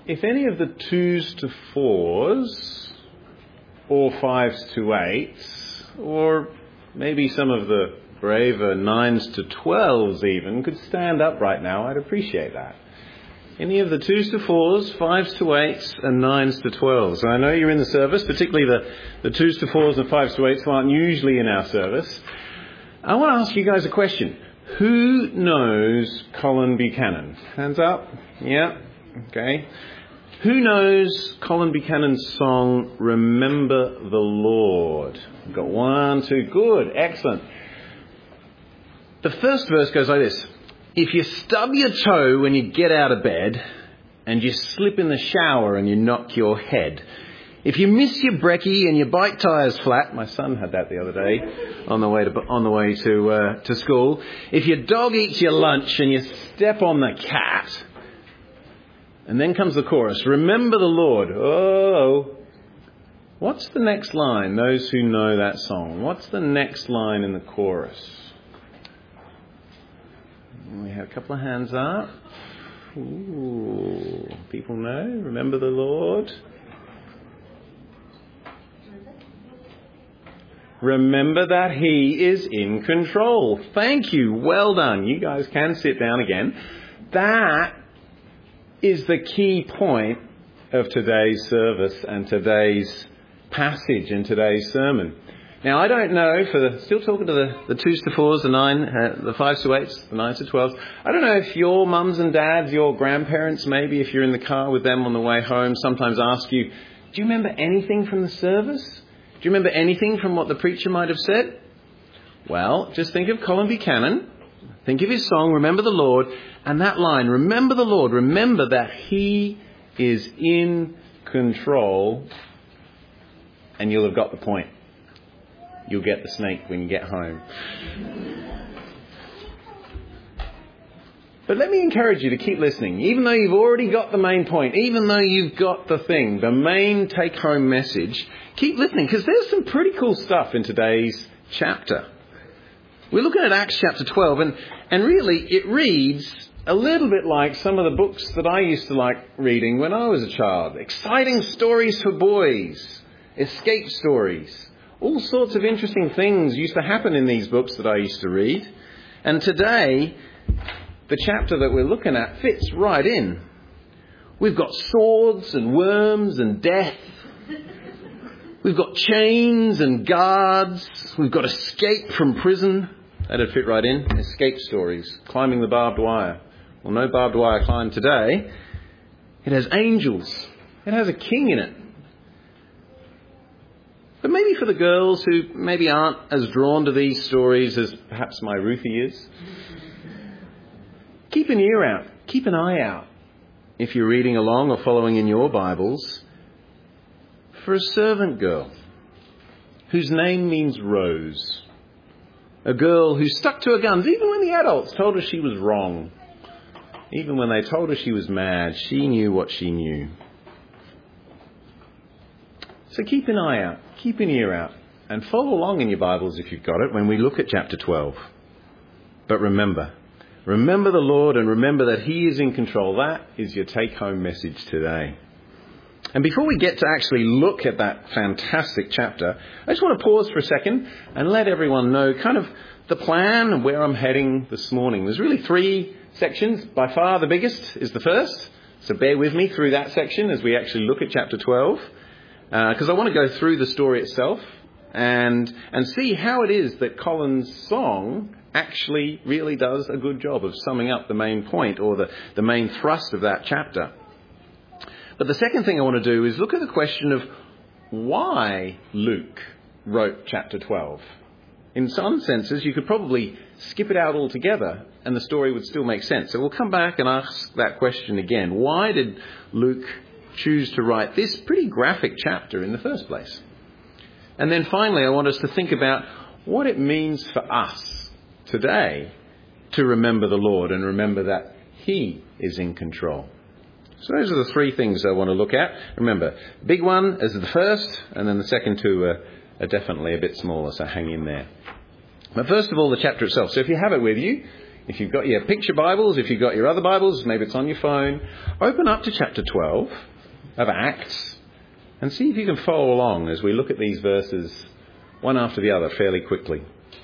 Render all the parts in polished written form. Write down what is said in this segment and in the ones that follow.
if any of the 2s to 4s, or 5s to 8s, or maybe some of the braver 9s to 12s even, could stand up right now, I'd appreciate that. Any of the 2s to 4s, 5s to 8s, and 9s to 12s. And I know you're in the service, particularly the 2s to 4s and 5s to 8s who aren't usually in our service. I want to ask you guys a question. Who knows Colin Buchanan? Hands up. Yeah. Okay. Who knows Colin Buchanan's song, Remember the Lord? We've got 1, 2. Good. Excellent. The first verse goes like this. If you stub your toe when you get out of bed, and you slip in the shower and you knock your head, if you miss your brekkie and your bike tyre's flat, my son had that the other day on the way to school. If your dog eats your lunch and you step on the cat, and then comes the chorus, remember the Lord. Oh, what's the next line? Those who know that song. What's the next line in the chorus? We have a couple of hands up. Ooh, people know. Remember the Lord. Remember that He is in control. Thank you. Well done. You guys can sit down again. That is the key point of today's service and today's passage in today's sermon. Now, I don't know, still talking to the 2s to 4s, the 5s to 8s, the 9s to 12s. I don't know if your mums and dads, your grandparents, maybe if you're in the car with them on the way home, sometimes ask you, do you remember anything from the service? Do you remember anything from what the preacher might have said? Well, just think of Colin Buchanan. Think of his song, Remember the Lord, and that line, remember the Lord, remember that He is in control, and you'll have got the point. You'll get the snake when you get home. But let me encourage you to keep listening. Even though you've already got the main point, even though you've got the thing, the main take-home message, keep listening, because there's some pretty cool stuff in today's chapter. We're looking at Acts chapter 12, and really it reads a little bit like some of the books that I used to like reading when I was a child. Exciting stories for boys, escape stories. All sorts of interesting things used to happen in these books that I used to read. And today, the chapter that we're looking at fits right in. We've got swords and worms and death. We've got chains and guards. We've got escape from prison. That'd fit right in. Escape stories. Climbing the barbed wire. Well, no barbed wire climb today. It has angels. It has a king in it. But maybe for the girls who maybe aren't as drawn to these stories as perhaps my Ruthie is, keep an ear out, keep an eye out, if you're reading along or following in your Bibles, for a servant girl whose name means Rose. A girl who stuck to her guns, even when the adults told her she was wrong. Even when they told her she was mad, she knew what she knew. So keep an eye out, keep an ear out, and follow along in your Bibles if you've got it when we look at chapter 12. But remember the Lord and remember that He is in control. That is your take-home message today. And before we get to actually look at that fantastic chapter, I just want to pause for a second and let everyone know kind of the plan and where I'm heading this morning. There's really 3 sections. By far the biggest is the first. So bear with me through that section as we actually look at chapter 12. Because I want to go through the story itself and see how it is that Colin's song actually really does a good job of summing up the main point or the main thrust of that chapter. But the second thing I want to do is look at the question of why Luke wrote chapter 12. In some senses, you could probably skip it out altogether and the story would still make sense. So we'll come back and ask that question again. Why did Luke choose to write this pretty graphic chapter in the first place? And then finally, I want us to think about what it means for us today to remember the Lord and remember that He is in control. So those are the 3 things I want to look at. Remember, big one is the first, and then the second 2 are definitely a bit smaller, so hang in there. But first of all, the chapter itself. So if you have it with you, if you've got your picture Bibles, if you've got your other Bibles, maybe it's on your phone, open up to chapter 12 of Acts and see if you can follow along as we look at these verses one after the other fairly quickly.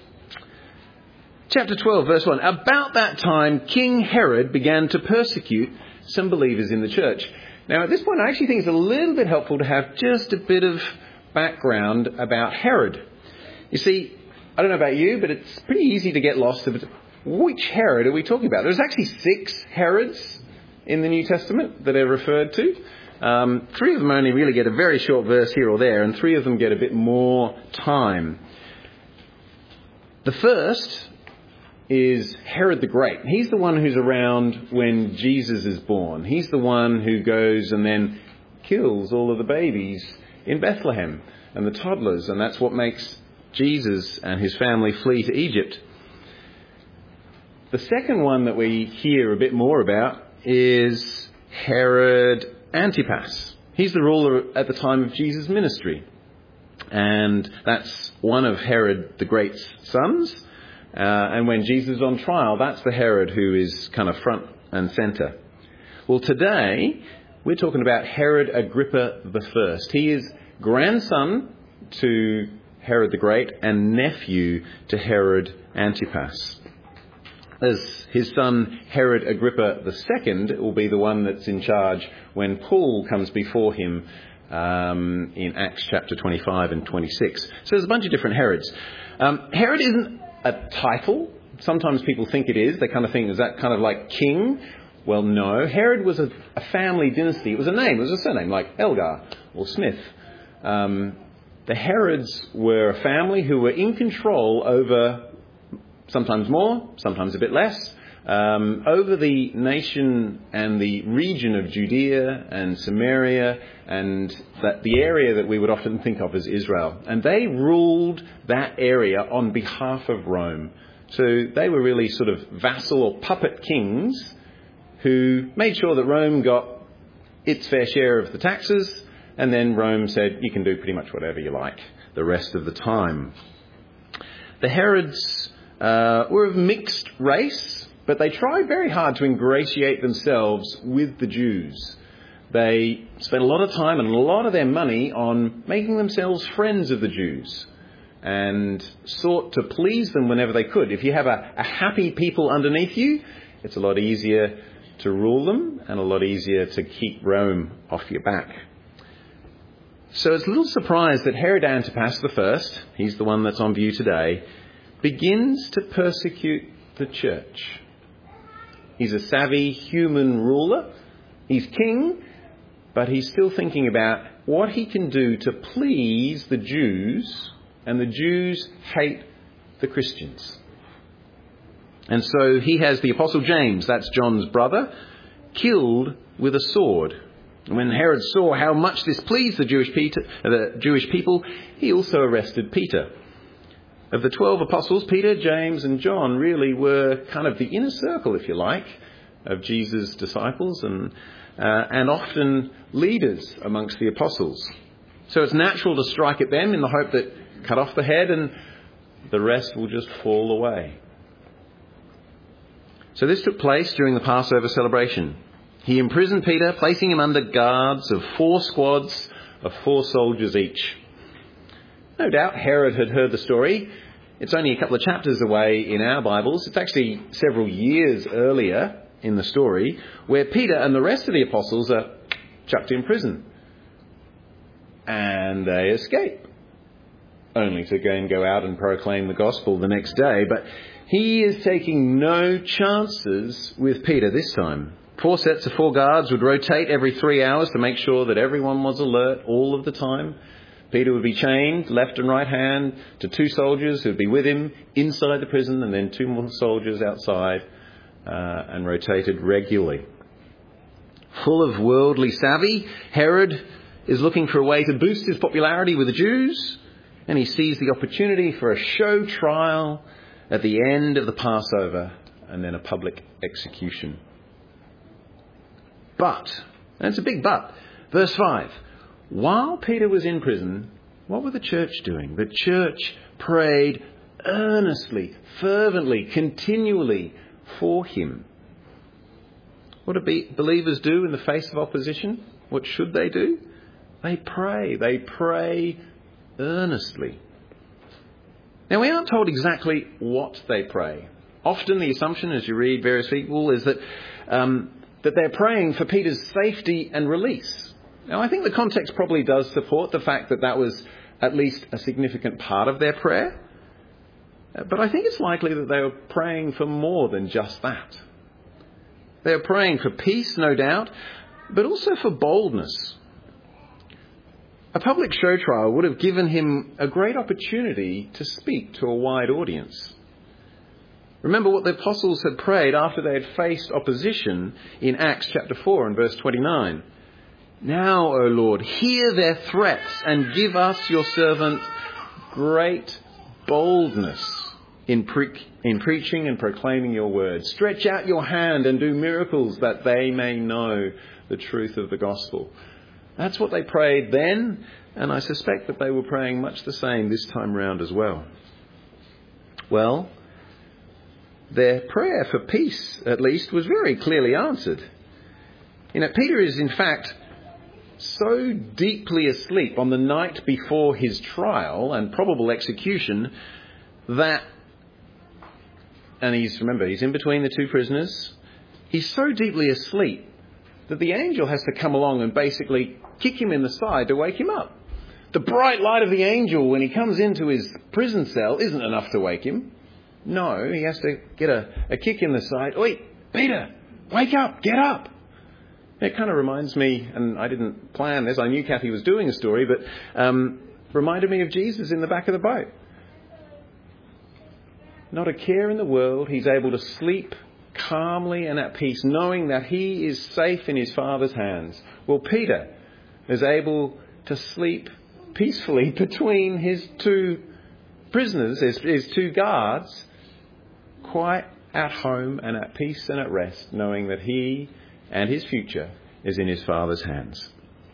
Chapter 12, verse 1. About that time, King Herod began to persecute some believers in the church. Now, at this point, I actually think it's a little bit helpful to have just a bit of background about Herod. You see, I don't know about you, but it's pretty easy to get lost of which Herod are we talking about. There's actually 6 Herods in the New Testament that are referred to. 3 of them only really get a very short verse here or there, and 3 of them get a bit more time. The first is Herod the Great. He's the one who's around when Jesus is born. He's the one who goes and then kills all of the babies in Bethlehem and the toddlers, and that's what makes Jesus and his family flee to Egypt. The second one that we hear a bit more about is Herod Antipas. He's the ruler at the time of Jesus' ministry. And that's one of Herod the Great's sons. And when Jesus is on trial, that's the Herod who is kind of front and centre. Well, today we're talking about Herod Agrippa I. He is grandson to Herod the Great and nephew to Herod Antipas. As his son Herod Agrippa II will be the one that's in charge when Paul comes before him in Acts chapter 25 and 26. So there's a bunch of different Herods. Herod isn't a title. Sometimes people think it is. They kind of think, is that kind of like king? Well, no. Herod was a family dynasty. It was a name. It was a surname like Elgar or Smith. The Herods were a family who were in control over, sometimes more, sometimes a bit less, over the nation and the region of Judea and Samaria and the area that we would often think of as Israel. And they ruled that area on behalf of Rome. So they were really sort of vassal or puppet kings who made sure that Rome got its fair share of the taxes, and then Rome said, you can do pretty much whatever you like the rest of the time. The Herods were of mixed race, but they tried very hard to ingratiate themselves with the Jews. They spent a lot of time and a lot of their money on making themselves friends of the Jews and sought to please them whenever they could. If you have a happy people underneath you, it's a lot easier to rule them and a lot easier to keep Rome off your back. So it's a little surprise that Herod Antipas I, he's the one that's on view today, begins to persecute the church. He's a savvy human ruler. He's king, but he's still thinking about what he can do to please the Jews, and the Jews hate the Christians. And so he has the Apostle James, that's John's brother, killed with a sword. When Herod saw how much this pleased the Jewish people, he also arrested Peter. Of the 12 apostles, Peter, James and John really were kind of the inner circle, if you like, of Jesus' disciples and often leaders amongst the apostles. So it's natural to strike at them in the hope that cut off the head and the rest will just fall away. So this took place during the Passover celebration. He imprisoned Peter, placing him under guards of 4 squads of 4 soldiers each. No doubt Herod had heard the story. It's only a couple of chapters away in our Bibles. It's actually several years earlier in the story where Peter and the rest of the apostles are chucked in prison. And they escape, only to go out and proclaim the gospel the next day. But he is taking no chances with Peter this time. 4 sets of 4 guards would rotate every 3 hours to make sure that everyone was alert all of the time. Peter would be chained left and right hand to 2 soldiers who would be with him inside the prison, and then 2 more soldiers outside, and rotated regularly. Full of worldly savvy, Herod is looking for a way to boost his popularity with the Jews, and he sees the opportunity for a show trial at the end of the Passover and then a public execution. But, and it's a big but, verse 5, while Peter was in prison, what were the church doing? The church prayed earnestly, fervently, continually for him. What do believers do in the face of opposition? What should they do? They pray. They pray earnestly. Now, we aren't told exactly what they pray. Often the assumption, as you read various people, is that they're praying for Peter's safety and release. Now, I think the context probably does support the fact that that was at least a significant part of their prayer. But I think it's likely that they were praying for more than just that. They were praying for peace, no doubt, but also for boldness. A public show trial would have given him a great opportunity to speak to a wide audience. Remember what the apostles had prayed after they had faced opposition in Acts chapter 4 and verse 29. Now, O Lord, hear their threats and give us, your servants, great boldness in preaching and proclaiming your word. Stretch out your hand and do miracles that they may know the truth of the gospel. That's what they prayed then, and I suspect that they were praying much the same this time round as well. Well, their prayer for peace, at least, was very clearly answered. Peter is, in fact, so deeply asleep on the night before his trial and probable execution that, and he's in between the two prisoners, he's so deeply asleep that the angel has to come along and basically kick him in the side to wake him up. The bright light of the angel when he comes into his prison cell isn't enough to wake him. No, he has to get a kick in the side. Oi, Peter, wake up, get up. It kind of reminds me, and I didn't plan this, I knew Kathy was doing a story, but reminded me of Jesus in the back of the boat. Not a care in the world. He's able to sleep calmly and at peace, knowing that he is safe in his Father's hands. Well, Peter is able to sleep peacefully between his two prisoners, his two guards, quite at home and at peace and at rest, knowing that he and his future is in his Father's hands.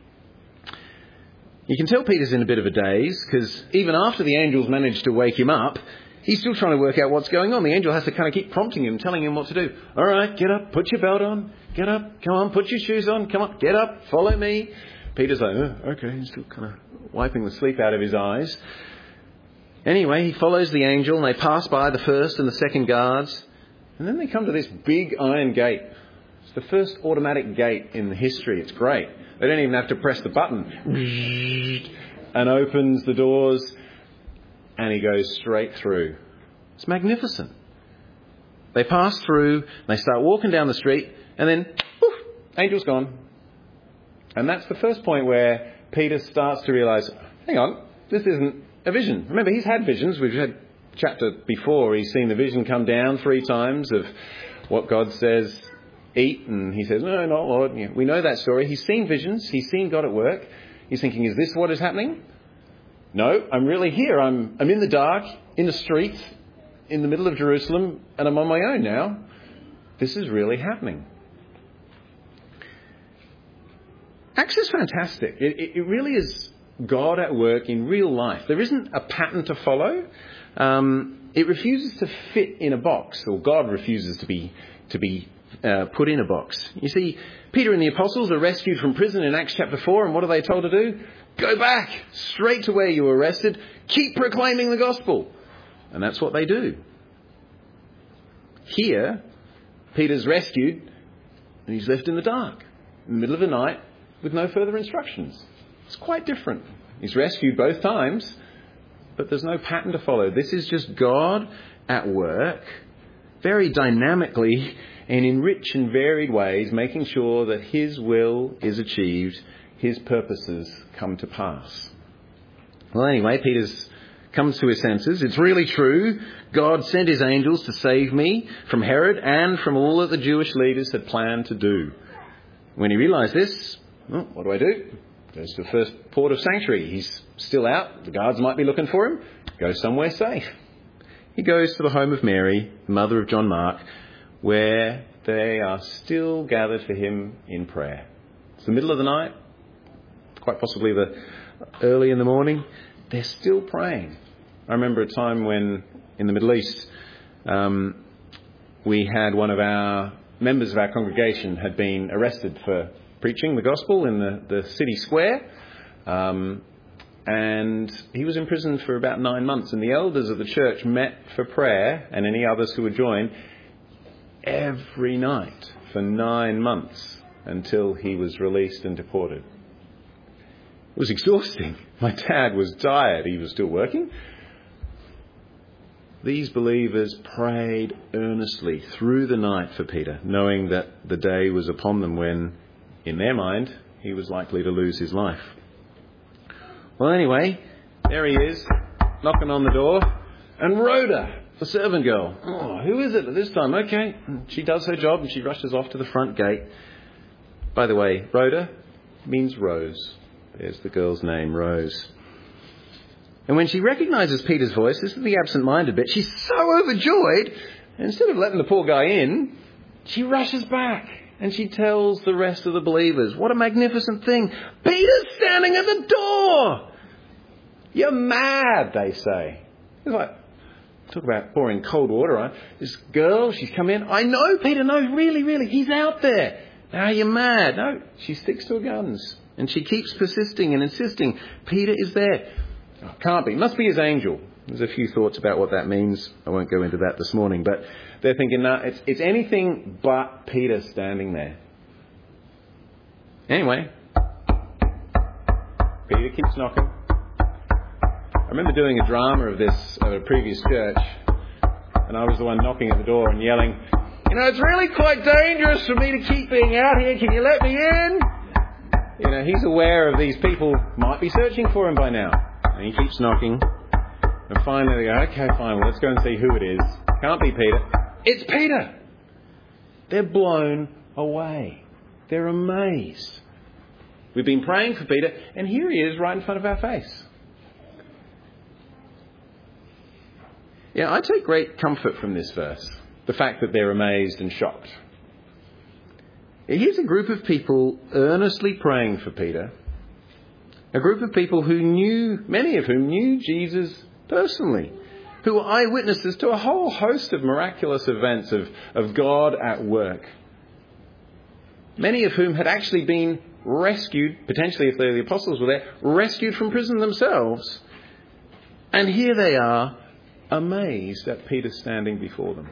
You can tell Peter's in a bit of a daze, because even after the angels managed to wake him up, he's still trying to work out what's going on. The angel has to kind of keep prompting him, telling him what to do. All right, get up, put your belt on, get up, come on, put your shoes on, come on, get up, follow me. Peter's like, okay, he's still kind of wiping the sleep out of his eyes. Anyway, he follows the angel, and they pass by the first and the second guards, and then they come to this big iron gate. It's the first automatic gate in history. It's great. They don't even have to press the button. And opens the doors, and he goes straight through. It's magnificent. They pass through, they start walking down the street, and then, poof, angel's gone. And that's the first point where Peter starts to realise, hang on, this isn't a vision. Remember, he's had visions. We've had chapter before. He's seen the vision come down 3 times of what God says, eat. And he says, no, not Lord. We know that story. He's seen visions. He's seen God at work. He's thinking, is this what is happening? No, I'm really here. I'm in the dark, in the streets, in the middle of Jerusalem, and I'm on my own now. This is really happening. Acts is fantastic. It really is God at work in real life. There isn't a pattern to follow. It refuses to fit in a box, or God refuses to be put in a box. You see, Peter and the apostles are rescued from prison in Acts chapter 4, and what are they told to do? Go back straight to where you were arrested. Keep proclaiming the gospel. And that's what they do. Here, Peter's rescued, and he's left in the dark, in the middle of the night, with no further instructions. It's quite different. He's rescued both times, but there's no pattern to follow. This is just God at work, very dynamically and in rich and varied ways, making sure that his will is achieved, his purposes come to pass. Well, anyway, Peter's comes to his senses. It's really true. God sent his angels to save me from Herod and from all that the Jewish leaders had planned to do. When he realised this, well, what do I do? Goes to the first port of sanctuary. He's still out. The guards might be looking for him. Go somewhere safe. He goes to the home of Mary, mother of John Mark, where they are still gathered for him in prayer. It's the middle of the night, quite possibly early in the morning. They're still praying. I remember a time when, in the Middle East, we had one of our members of our congregation had been arrested for preaching the gospel in the city square. And he was imprisoned for about 9 months. And the elders of the church met for prayer, and any others who would join, every night for 9 months until he was released and deported. It was exhausting. My dad was tired. He was still working. These believers prayed earnestly through the night for Peter, knowing that the day was upon them when, in their mind, he was likely to lose his life. Well, anyway, there he is, knocking on the door. And Rhoda, the servant girl. Oh, who is it at this time? Okay. She does her job and she rushes off to the front gate. By the way, Rhoda means rose. There's the girl's name, Rose. And when she recognises Peter's voice, this is the absent-minded bit, she's so overjoyed, instead of letting the poor guy in, she rushes back and she tells the rest of the believers, what a magnificent thing. Peter's standing at the door. You're mad, they say. It's like, talk about pouring cold water on. This girl, she's come in. I know, Peter, no, really, he's out there. Now you're mad. No, she sticks to her guns. And she keeps persisting and insisting. Peter is there. Oh, can't be. Must be his angel. There's a few thoughts about what that means. I won't go into that this morning. But they're thinking, no, it's anything but Peter standing there. Anyway, Peter keeps knocking. I remember doing a drama of this at a previous church, and I was the one knocking at the door and yelling, you know, it's really quite dangerous for me to keep being out here. Can you let me in? You know, he's aware of these people might be searching for him by now. And he keeps knocking. And finally they go, okay, fine, well, let's go and see who it is. Can't be Peter. It's Peter! They're blown away. They're amazed. We've been praying for Peter, and here he is right in front of our face. Yeah, I take great comfort from this verse. The fact that they're amazed and shocked. Here's a group of people earnestly praying for Peter. A group of people who knew, many of whom knew Jesus personally, who were eyewitnesses to a whole host of miraculous events of God at work. Many of whom had actually been rescued, potentially if the apostles were there, rescued from prison themselves. And here they are, amazed at Peter standing before them.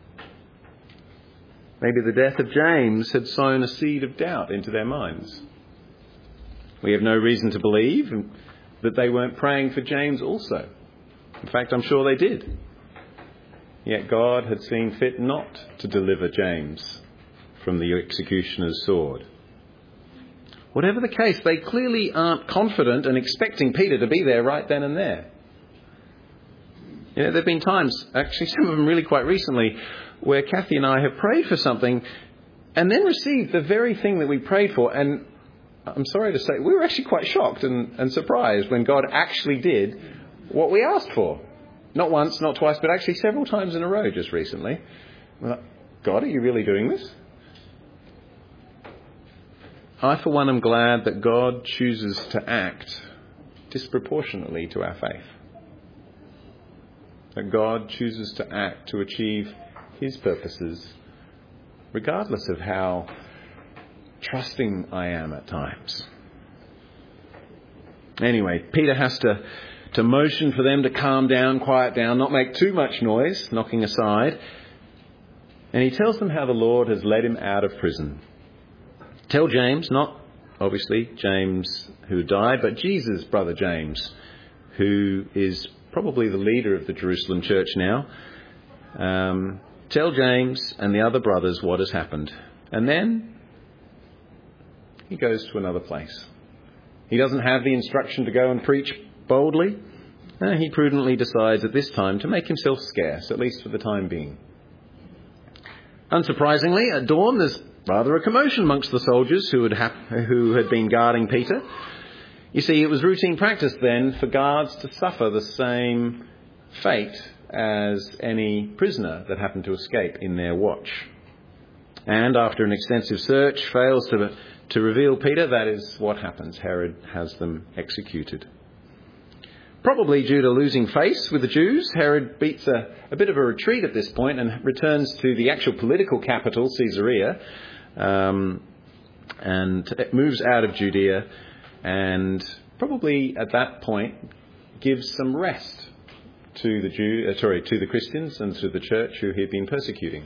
Maybe the death of James had sown a seed of doubt into their minds. We have no reason to believe that they weren't praying for James also. In fact, I'm sure they did. Yet God had seen fit not to deliver James from the executioner's sword. Whatever the case, they clearly aren't confident and expecting Peter to be there right then and there. You know, there have been times, actually some of them really quite recently, where Kathy and I have prayed for something and then received the very thing that we prayed for. And I'm sorry to say, we were actually quite shocked and surprised when God actually did what we asked for. Not once, not twice, but actually several times in a row just recently. We're like, God, are you really doing this? I, for one, am glad that God chooses to act disproportionately to our faith. That God chooses to act to achieve his purposes, regardless of how trusting I am at times. Anyway, Peter has to motion for them to calm down, quiet down, not make too much noise, knocking aside. And he tells them how the Lord has led him out of prison. Tell James, not obviously James who died, but Jesus' brother James, who is probably the leader of the Jerusalem church now. Tell James and the other brothers what has happened. And then he goes to another place. He doesn't have the instruction to go and preach boldly. He prudently decides at this time to make himself scarce, at least for the time being. Unsurprisingly, at dawn there's rather a commotion amongst the soldiers who had been guarding Peter. You see, it was routine practice then for guards to suffer the same fate as any prisoner that happened to escape in their watch. And after an extensive search fails to reveal Peter, that is what happens. Herod has them executed. Probably due to losing face with the Jews, Herod beats a bit of a retreat at this point and returns to the actual political capital, Caesarea, and it moves out of Judea, and probably at that point gives some rest to the Christians and to the church who he'd been persecuting.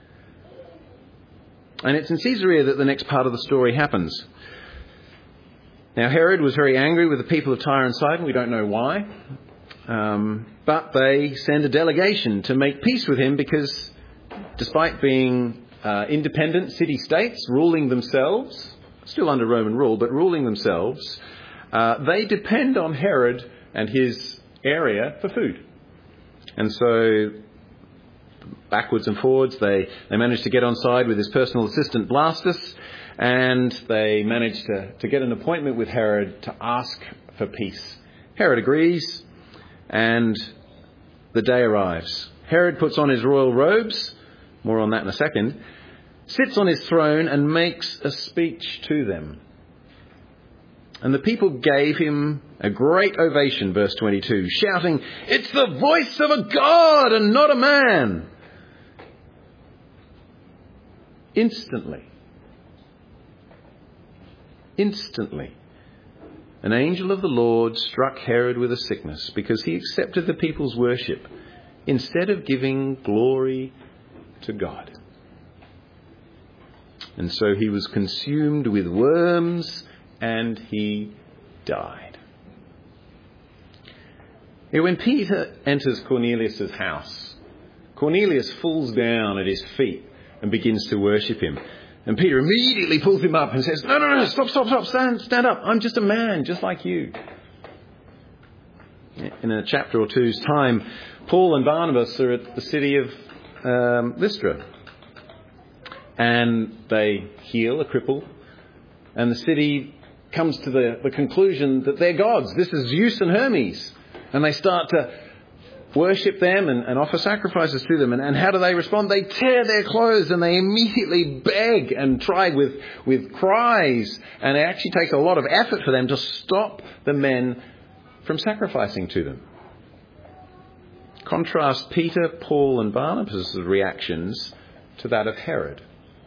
And it's in Caesarea that the next part of the story happens. Now, Herod was very angry with the people of Tyre and Sidon. We don't know why. But they send a delegation to make peace with him because despite being independent city-states, ruling themselves, still under Roman rule, but ruling themselves, they depend on Herod and his area for food. And so, backwards and forwards, they managed to get on side with his personal assistant Blastus, and they managed to get an appointment with Herod to ask for peace. Herod agrees, and the day arrives. Herod puts on his royal robes, more on that in a second, sits on his throne and makes a speech to them. And the people gave him a great ovation, verse 22, shouting, "It's the voice of a God and not a man." Instantly, an angel of the Lord struck Herod with a sickness because he accepted the people's worship instead of giving glory to God. And so he was consumed with worms and he died. Now, when Peter enters Cornelius' house, Cornelius falls down at his feet and begins to worship him. And Peter immediately pulls him up and says, No, stop, stand up. I'm just a man, just like you. In a chapter or two's time, Paul and Barnabas are at the city of Lystra. And they heal a cripple. And the city comes to the conclusion that they're gods. This is Zeus and Hermes. And they start to worship them and offer sacrifices to them. And how do they respond? They tear their clothes and they immediately beg and try with cries. And it actually takes a lot of effort for them to stop the men from sacrificing to them. Contrast Peter, Paul and Barnabas' reactions to that of Herod.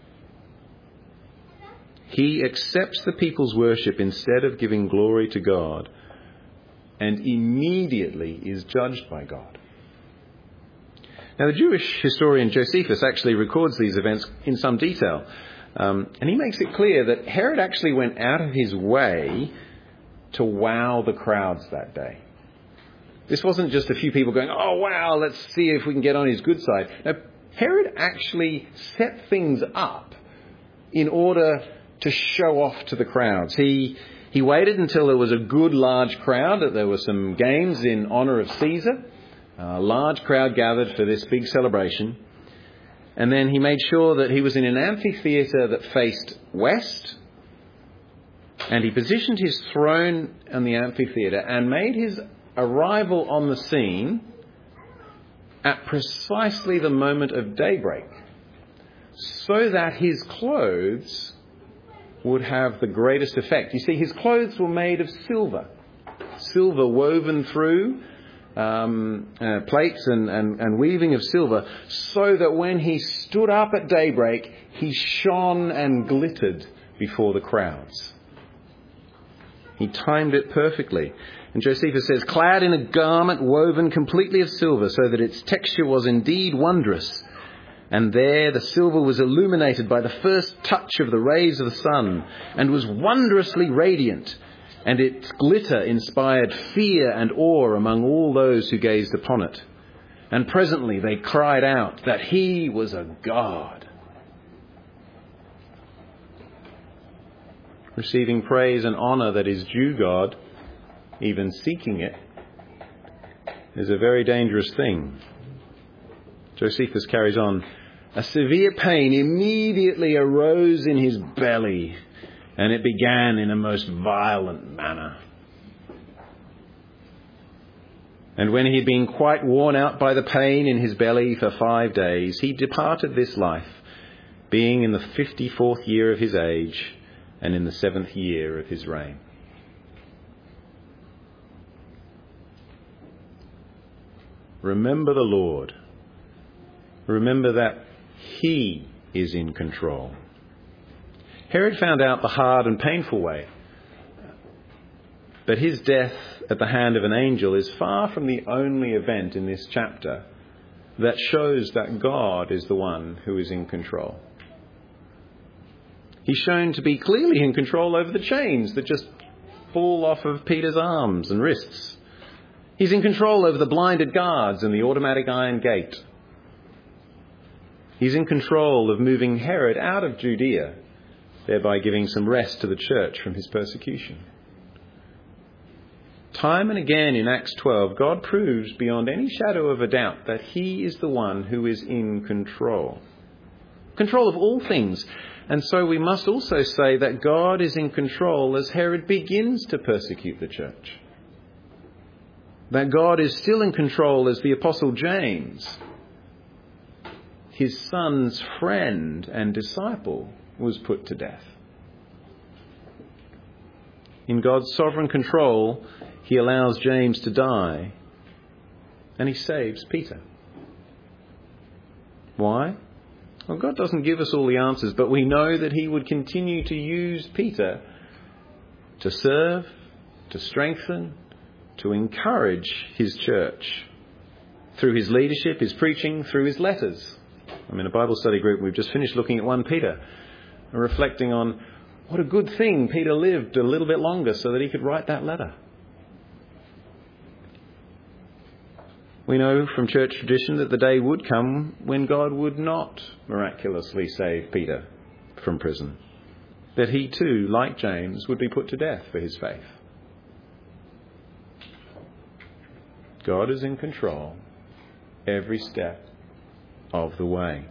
He accepts the people's worship instead of giving glory to God, and immediately is judged by God. Now, the Jewish historian Josephus actually records these events in some detail. And he makes it clear that Herod actually went out of his way to wow the crowds that day. This wasn't just a few people going, "Oh, wow, let's see if we can get on his good side." No, Herod actually set things up in order to show off to the crowds. He waited until there was a good large crowd, that there were some games in honour of Caesar. A large crowd gathered for this big celebration. And then he made sure that he was in an amphitheatre that faced west. And he positioned his throne on the amphitheatre and made his arrival on the scene at precisely the moment of daybreak, so that his clothes would have the greatest effect. You see, his clothes were made of silver woven through plates and weaving of silver, so that when he stood up at daybreak, he shone and glittered before the crowds. He timed it perfectly. And Josephus says, clad in a garment woven completely of silver, so that its texture was indeed wondrous. And there the silver was illuminated by the first touch of the rays of the sun, and was wondrously radiant, and its glitter inspired fear and awe among all those who gazed upon it. And presently they cried out that he was a god. Receiving praise and honour that is due God, even seeking it, is a very dangerous thing. Josephus carries on, a severe pain immediately arose in his belly, and it began in a most violent manner. And when he had been quite worn out by the pain in his belly for 5 days, he departed this life, being in the 54th year of his age, and in the 7th year of his reign. Remember the Lord. Remember that He is in control. Herod found out the hard and painful way. But his death at the hand of an angel is far from the only event in this chapter that shows that God is the one who is in control. He's shown to be clearly in control over the chains that just fall off of Peter's arms and wrists. He's in control over the blinded guards and the automatic iron gate. He's in control of moving Herod out of Judea, thereby giving some rest to the church from his persecution. Time and again in Acts 12, God proves beyond any shadow of a doubt that He is the one who is in control. Control of all things. And so we must also say that God is in control as Herod begins to persecute the church. That God is still in control as the Apostle James, his son's friend and disciple, was put to death. In God's sovereign control, He allows James to die, and He saves Peter. Why? Well, God doesn't give us all the answers, but we know that He would continue to use Peter to serve, to strengthen, to encourage His church through his leadership, his preaching, through his letters. I'm in a Bible study group. We've just finished looking at 1 Peter and reflecting on what a good thing Peter lived a little bit longer so that he could write that letter. We know from church tradition that the day would come when God would not miraculously save Peter from prison. That he too, like James, would be put to death for his faith. God is in control every step of the way.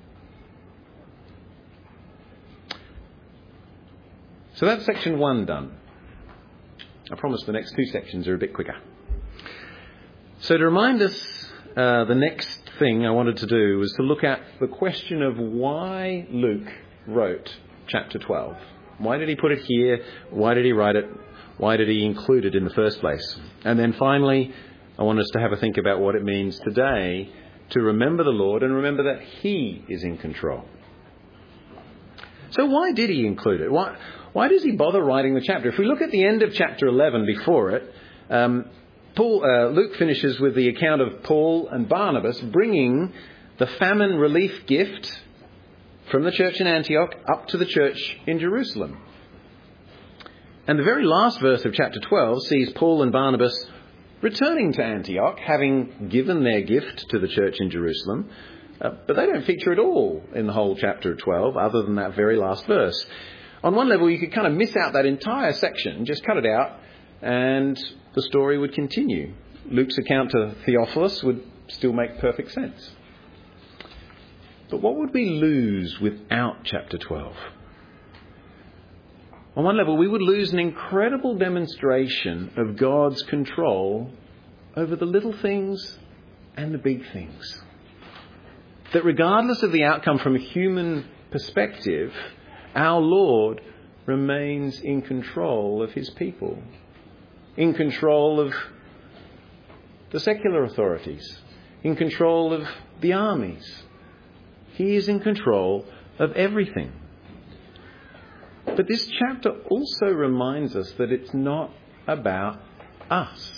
So that's section 1 done. I promise the next 2 sections are a bit quicker. So to remind us, the next thing I wanted to do was to look at the question of why Luke wrote chapter 12. Why did he put it here? Why did he write it? Why did he include it in the first place? And then finally, I want us to have a think about what it means today to remember the Lord and remember that He is in control. So why did he include it? Why does he bother writing the chapter? If we look at the end of chapter 11 before it, Luke finishes with the account of Paul and Barnabas bringing the famine relief gift from the church in Antioch up to the church in Jerusalem. And the very last verse of chapter 12 sees Paul and Barnabas returning to Antioch, having given their gift to the church in Jerusalem. But they don't feature at all in the whole chapter 12, other than that very last verse. On one level, you could kind of miss out that entire section, just cut it out, and the story would continue. Luke's account to Theophilus would still make perfect sense. But what would we lose without chapter 12? On one level, we would lose an incredible demonstration of God's control over the little things and the big things. That regardless of the outcome from a human perspective, our Lord remains in control of His people, in control of the secular authorities, in control of the armies. He is in control of everything. But this chapter also reminds us that it's not about us.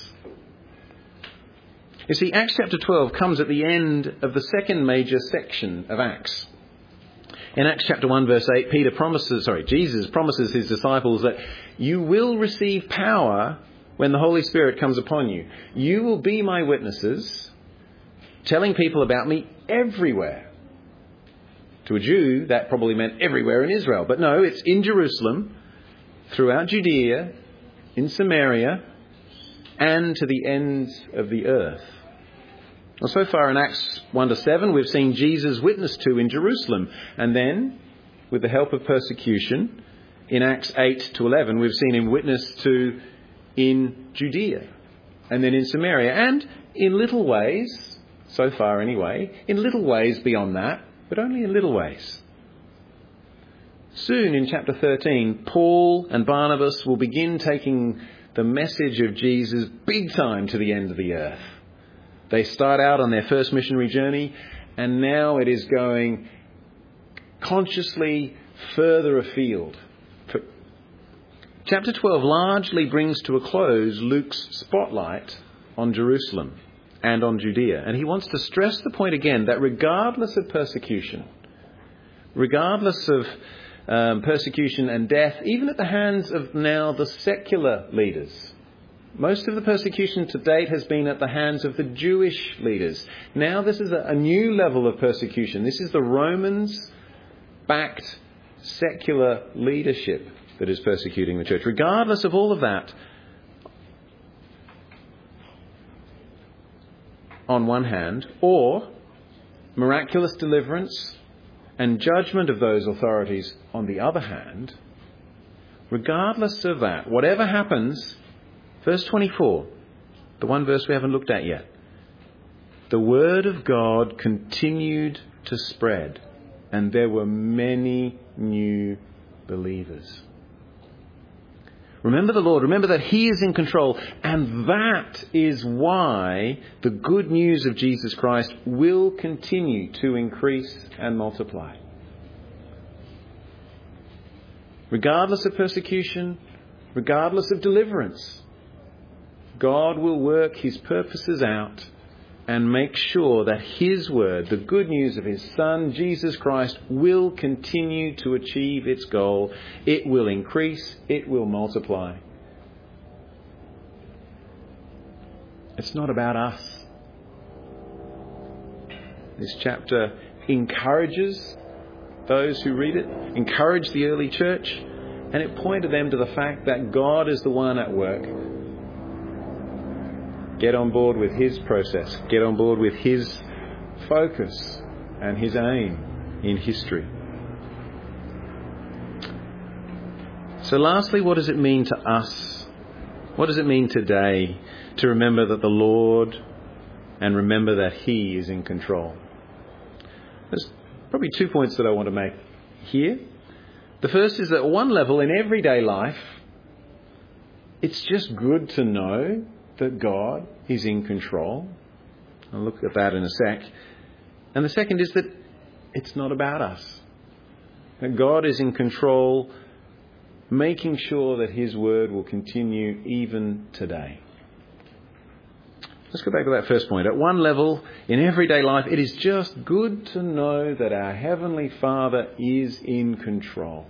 You see, Acts chapter 12 comes at the end of the second major section of Acts. In Acts chapter 1 verse 8, Jesus promises his disciples that you will receive power when the Holy Spirit comes upon you. You will be my witnesses, telling people about me everywhere. To a Jew, that probably meant everywhere in Israel. But no, it's in Jerusalem, throughout Judea, in Samaria, and to the ends of the earth. Well, so far in Acts 1-7, we've seen Jesus witnessed to in Jerusalem. And then, with the help of persecution, in Acts 8-11, we've seen him witnessed to in Judea. And then in Samaria. And in little ways, so far anyway, in little ways beyond that, but only in little ways. Soon in chapter 13, Paul and Barnabas will begin taking the message of Jesus big time to the end of the earth. They start out on their first missionary journey, and now it is going consciously further afield. Chapter 12 largely brings to a close Luke's spotlight on Jerusalem and on Judea. And he wants to stress the point again that regardless of persecution, regardless of persecution and death, even at the hands of now the secular leaders, most of the persecution to date has been at the hands of the Jewish leaders. Now this is a new level of persecution. This is the Romans-backed secular leadership that is persecuting the church. Regardless of all of that, on one hand, or miraculous deliverance and judgment of those authorities on the other hand, regardless of that, whatever happens, verse 24, the one verse we haven't looked at yet, the word of God continued to spread, and there were many new believers. Remember the Lord. Remember that He is in control. And that is why the good news of Jesus Christ will continue to increase and multiply. Regardless of persecution, regardless of deliverance, God will work His purposes out and make sure that His word, the good news of His Son, Jesus Christ, will continue to achieve its goal. It will increase. It will multiply. It's not about us. This chapter encourages those who read it, encouraged the early church, and it pointed them to the fact that God is the one at work. Get on board with His process. Get on board with His focus and His aim in history. So lastly, what does it mean to us? What does it mean today to remember that the Lord and remember that He is in control? There's probably 2 points that I want to make here. The first is that at one level in everyday life, it's just good to know that God is in control. I'll look at that in a sec. And the second is that it's not about us. That God is in control, making sure that His word will continue even today. Let's go back to that first point. At one level, in everyday life, it is just good to know that our Heavenly Father is in control.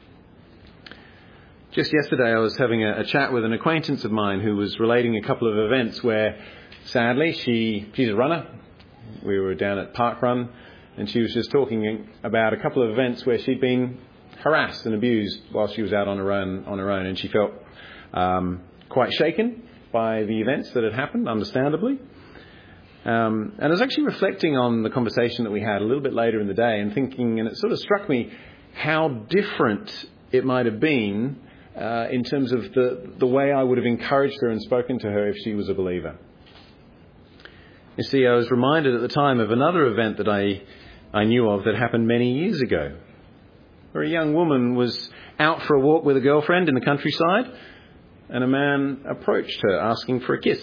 Just yesterday I was having a chat with an acquaintance of mine who was relating a couple of events where, sadly, she's a runner. We were down at Parkrun, and she was just talking about a couple of events where she'd been harassed and abused while she was out on her own, and she felt quite shaken by the events that had happened, understandably. And I was actually reflecting on the conversation that we had a little bit later in the day and thinking, and it sort of struck me how different it might have been in terms of the way I would have encouraged her and spoken to her if she was a believer. You see, I was reminded at the time of another event that I knew of that happened many years ago, where a young woman was out for a walk with a girlfriend in the countryside, and a man approached her asking for a kiss.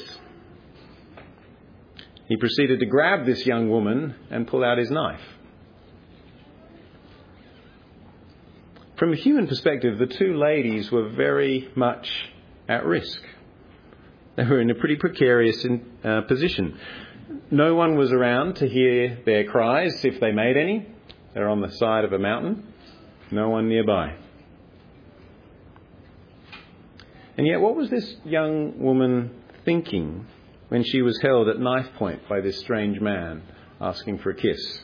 He proceeded to grab this young woman and pull out his knife. From a human perspective, the two ladies were very much at risk. They were in a pretty precarious position. No one was around to hear their cries, if they made any. They're on the side of a mountain. No one nearby. And yet, what was this young woman thinking when she was held at knife point by this strange man asking for a kiss?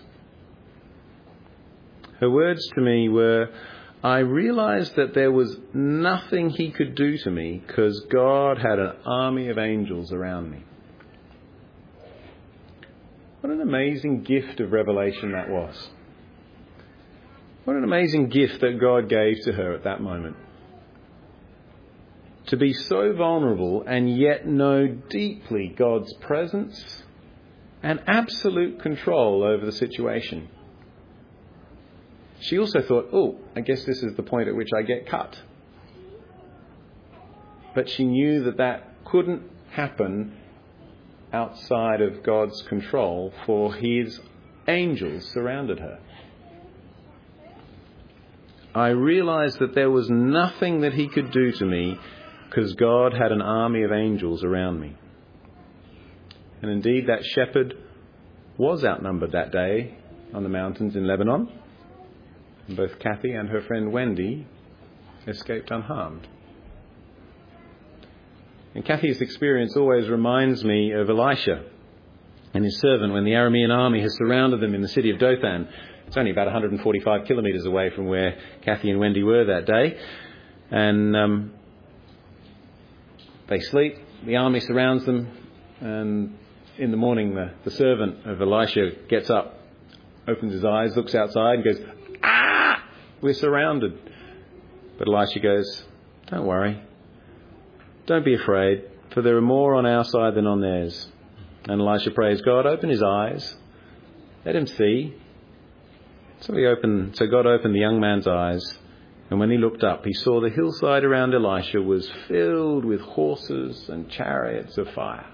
Her words to me were, I realised that there was nothing he could do to me because God had an army of angels around me. What an amazing gift of revelation that was. What an amazing gift that God gave to her at that moment. To be so vulnerable and yet know deeply God's presence and absolute control over the situation. She also thought, I guess this is the point at which I get cut. But she knew that couldn't happen outside of God's control, for his angels surrounded her. I realized that there was nothing that he could do to me because God had an army of angels around me. And indeed, that shepherd was outnumbered that day on the mountains in Lebanon. And both Kathy and her friend Wendy escaped unharmed. And Kathy's experience always reminds me of Elisha and his servant when the Aramean army has surrounded them in the city of Dothan. It's only about 145 kilometres away from where Kathy and Wendy were that day. And they sleep, the army surrounds them, and in the morning the servant of Elisha gets up, opens his eyes, looks outside and goes, "Ah! We're surrounded." But Elisha goes, "Don't worry. Don't be afraid, for there are more on our side than on theirs." And Elisha prays, "God, open his eyes. Let him see." So God opened the young man's eyes, and when he looked up, he saw the hillside around Elisha was filled with horses and chariots of fire.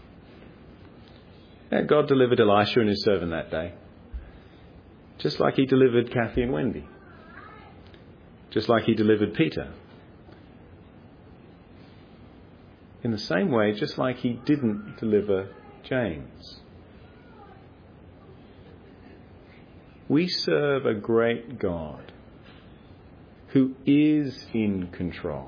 And God delivered Elisha and his servant that day, just like he delivered Kathy and Wendy, just like he delivered Peter. In the same way, just like he didn't deliver James. We serve a great God who is in control.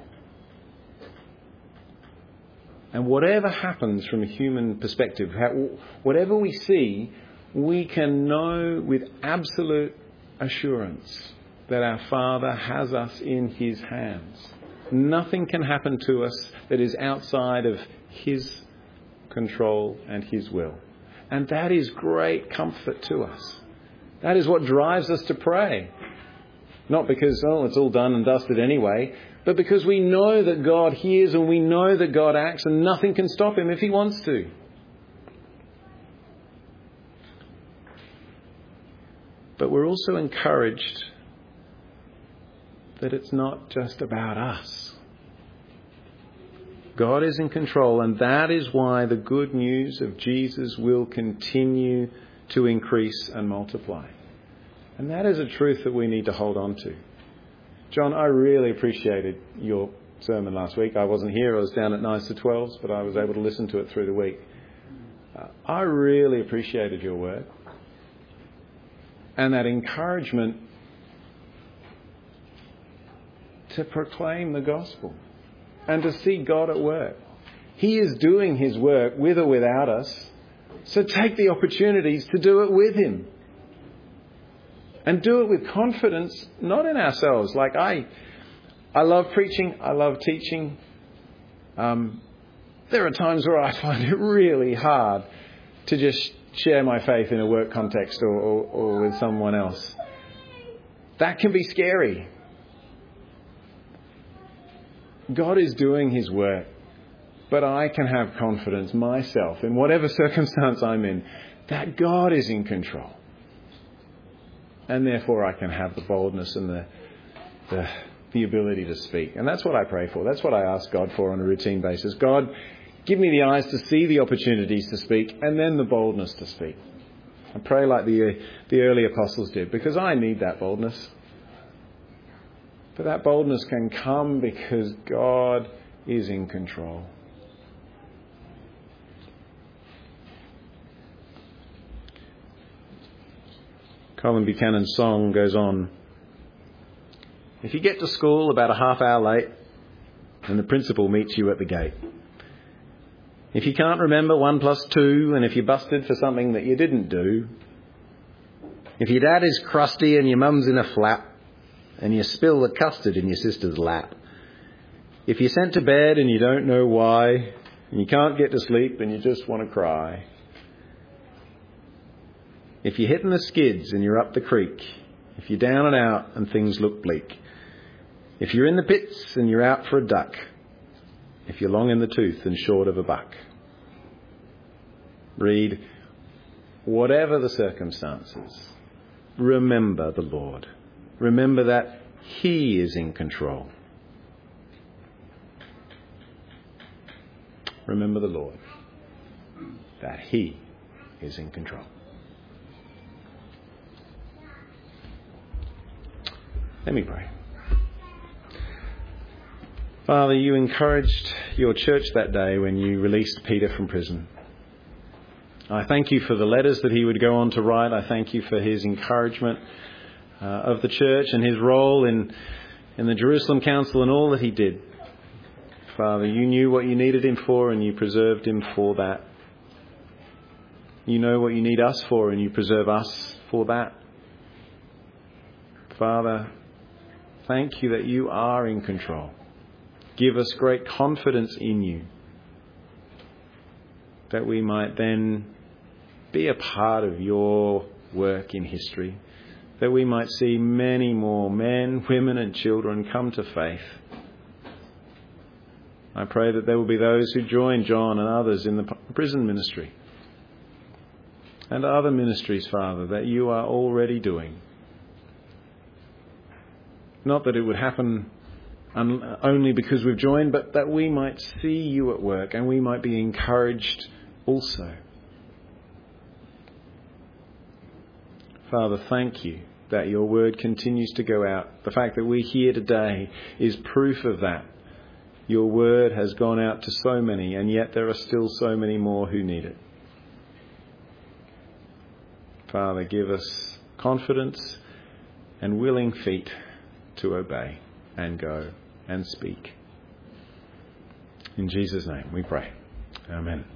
And whatever happens from a human perspective, whatever we see, we can know with absolute assurance that our Father has us in his hands. Nothing can happen to us that is outside of his control and his will. And that is great comfort to us. That is what drives us to pray. Not because, it's all done and dusted anyway, but because we know that God hears and we know that God acts and nothing can stop him if he wants to. But we're also encouraged that it's not just about us. God is in control, and that is why the good news of Jesus will continue to increase and multiply. And that is a truth that we need to hold on to. John, I really appreciated your sermon last week. I wasn't here, I was down at 9s to 12s, but I was able to listen to it through the week. I really appreciated your word. And that encouragement to proclaim the gospel and to see God at work. He is doing his work with or without us. So take the opportunities to do it with him. And do it with confidence, not in ourselves. Like I love preaching, I love teaching. There are times where I find it really hard to just share my faith in a work context or with someone else. That can be scary. God is doing his work, but I can have confidence myself in whatever circumstance I'm in that God is in control. And therefore I can have the boldness and the ability to speak. And that's what I pray for. That's what I ask God for on a routine basis. God, give me the eyes to see the opportunities to speak and then the boldness to speak. I pray like the early apostles did, because I need that boldness. But that boldness can come because God is in control. Colin Buchanan's song goes on. If you get to school about a half hour late and the principal meets you at the gate, if you can't remember 1 + 2 and if you're busted for something that you didn't do, if your dad is crusty and your mum's in a flap and you spill the custard in your sister's lap, if you're sent to bed and you don't know why and you can't get to sleep and you just want to cry, if you're hitting the skids and you're up the creek, if you're down and out and things look bleak, if you're in the pits and you're out for a duck, if you're long in the tooth and short of a buck, read, whatever the circumstances, remember the Lord. Remember that he is in control. Remember the Lord. that He is in control. Let me pray. Father, you encouraged your church that day when you released Peter from prison. I thank you for the letters that he would go on to write. I thank you for his encouragement of the church and his role in the Jerusalem Council and all that he did. Father, you knew what you needed him for and you preserved him for that. You know what you need us for and you preserve us for that. Father, thank you that you are in control. Give us great confidence in you, that we might then be a part of your work in history, that we might see many more men, women and children come to faith. I pray that there will be those who join John and others in the prison ministry and other ministries, Father, that you are already doing. Not that it would happen only because we've joined, but that we might see you at work and we might be encouraged also. Father, thank you that your word continues to go out. The fact that we're here today is proof of that. Your word has gone out to so many, and yet there are still so many more who need it. Father, give us confidence and willing feet to obey and go and speak. In Jesus' name we pray. Amen.